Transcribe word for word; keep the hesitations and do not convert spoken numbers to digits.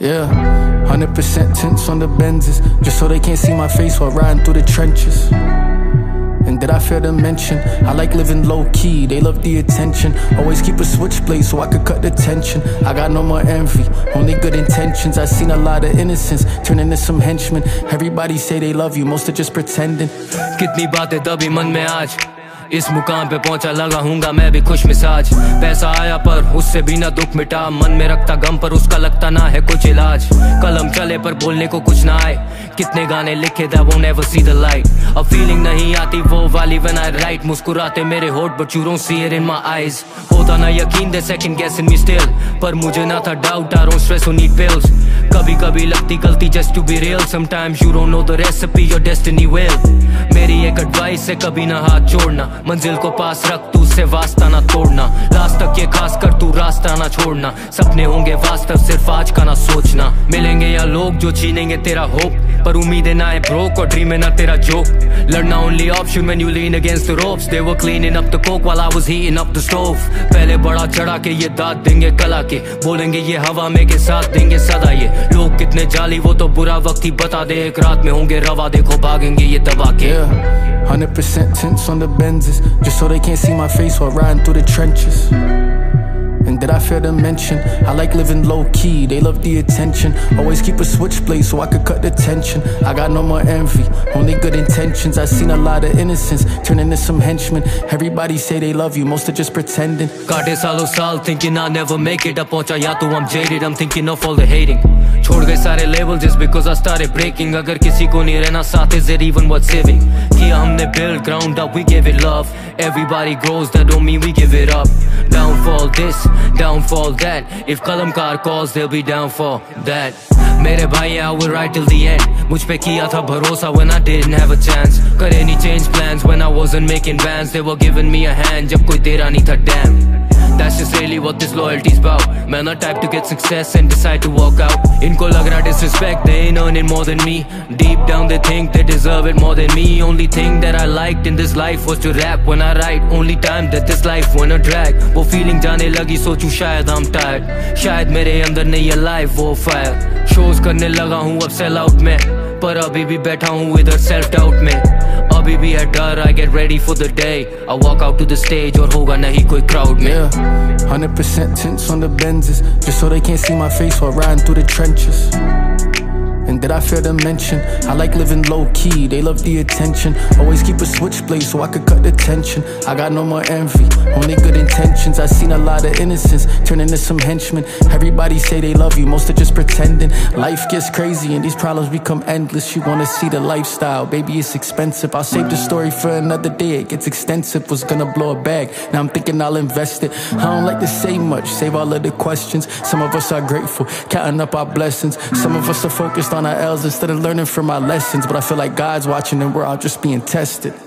Yeah, one hundred percent tints on the Benzes, just so they can't see my face while riding through the trenches. And did I fail to mention, I like living low-key, they love the attention. Always keep a switchblade so I could cut the tension. I got no more envy, only good intentions. I seen a lot of innocence turn into some henchmen. Everybody say they love you, most are just pretending. कितनी बातें तभी मन में आज, इस मुकाम पे पहुंचा लगा हूँगा मैं भी खुश मिजाज। पैसा आया पर उससे भी ना दुख मिटा, मन में रखता गम पर उसका लगता ना है कुछ इलाज। कलम चले पर बोलने को कुछ ना आए, कितने गाने लिखे that won't ever see the light। अब फीलिंग नहीं आती वो वाली when I write, मुस्कुराते मेरे होठ but you don't see it in my eyes। होता ना यकीन they second guessing me still, पर मुझे ना था doubt I don't stress or need pills। कभी कभी लगती गलती just to be real, sometimes you don't know the recipe your destiny will। मेरी एक एडवाइस है कभी ना हाथ छोड़ना, मंजिल को पास रख तू उससे वास्ता ना तोड़ना। लास्ट तक ये खास कर तू रास्ता ना छोड़ना, सपने होंगे वास्तव सिर्फ आज का ना सोचना। मिलेंगे या लोग जो छीनेंगे तेरा होप, पर उम्मीदें ना है ब्रोक और ड्रीम है ना तेरा जोक। लड़ना only option when you lean against the ropes, they were cleaning up the coke while I was heating up the stove। पहले बड़ा चढ़ा के ये दाद देंगे कला के, बोलेंगे ये हवा में के साथ देंगे सदा ये। लोग कितने जाली वो तो बुरा वक्त ही बता दे, एक रात में होंगे रवा देखो भागेंगे ये दबा के। one hundred percent tints on the Benzes, just so they can't see my face while riding through the trenches. And did I fail to mention, I like living low-key, they love the attention. Always keep a switchblade so I could cut the tension. I got no more envy, only good intentions. I seen a lot of innocence turn into some henchmen. Everybody say they love you, most are just pretending. काटे सालों साल thinking I'll never make it, अब पहुंचा या तो I'm jaded, I'm thinking of all the hating। छोड़ गए सारे labels just because I started breaking, अगर किसी को नहीं रहना साथ is it even worth saving। किया हमने build ground up, we give it love। Everybody grows, that don't mean we give it up। Downfall this, downfall that, if kalamkar calls they'll be down for that। मेरे भाई I will ride till the end, मुझ पे किया था भरोसा when I didn't have a chance। करे नहीं change plans when I wasn't making bands, they were giving me a hand जब कोई तेरा नहीं था damn। That's just really what this loyalty's about, मैं not type to get success and decide to walk out। इनको लग रहा disrespect, they ain't earning more than me, deep down they think they deserve it more than me। Only thing that I liked in this life was to rap when I write, only time that this life went a drag। वो feeling जाने लगी सोचूं शायद I'm tired, शायद मेरे अंदर नहीं है life वो fire। shows करने लगा हूँ अब sell out में, पर अभी भी बैठा हूँ इधर self doubt में। अभी भी है डर, I get ready for the day, I walk out to the stage और होगा नहीं कोई crowd में। Yeah, one hundred percent tints on the Benzes, just so they can't see my face while riding through the trenches. And did I fail to mention, I like living low-key, they love the attention. Always keep a switchblade so I could cut the tension. I got no more envy, only good intentions. I seen a lot of innocence turn into some henchmen. Everybody say they love you, most are just pretending. Life gets crazy and these problems become endless. You wanna see the lifestyle, baby it's expensive. I'll save the story for another day, it gets extensive. Was gonna blow a bag, now I'm thinking I'll invest it. I don't like to say much, save all of the questions. Some of us are grateful, counting up our blessings. Some of us are focused on our L's instead of learning from our lessons. But I feel like God's watching and we're all just being tested.